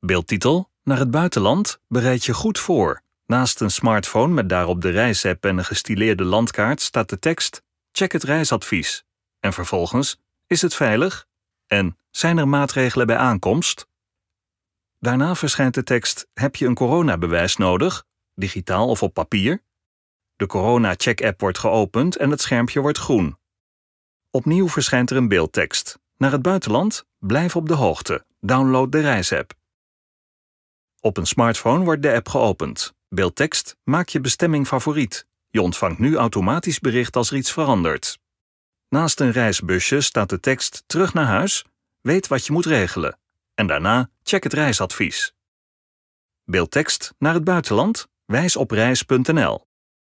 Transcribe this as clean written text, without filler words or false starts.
Beeldtitel: Naar het buitenland bereid je goed voor. Naast een smartphone met daarop de reisapp en een gestileerde landkaart staat de tekst: check het reisadvies. En vervolgens: is het veilig? En zijn er maatregelen bij aankomst? Daarna verschijnt de tekst: heb je een coronabewijs nodig? Digitaal of op papier? De corona-check-app wordt geopend en het schermpje wordt groen. Opnieuw verschijnt er een beeldtekst: naar het buitenland? Blijf op de hoogte. Download de reisapp. Op een smartphone wordt de app geopend. Beeldtekst: maak je bestemming favoriet. Je ontvangt nu automatisch bericht als er iets verandert. Naast een reisbusje staat de tekst: terug naar huis? Weet wat je moet regelen. En daarna: check het reisadvies. Beeldtekst: naar het buitenland? Wijs op reis.nl.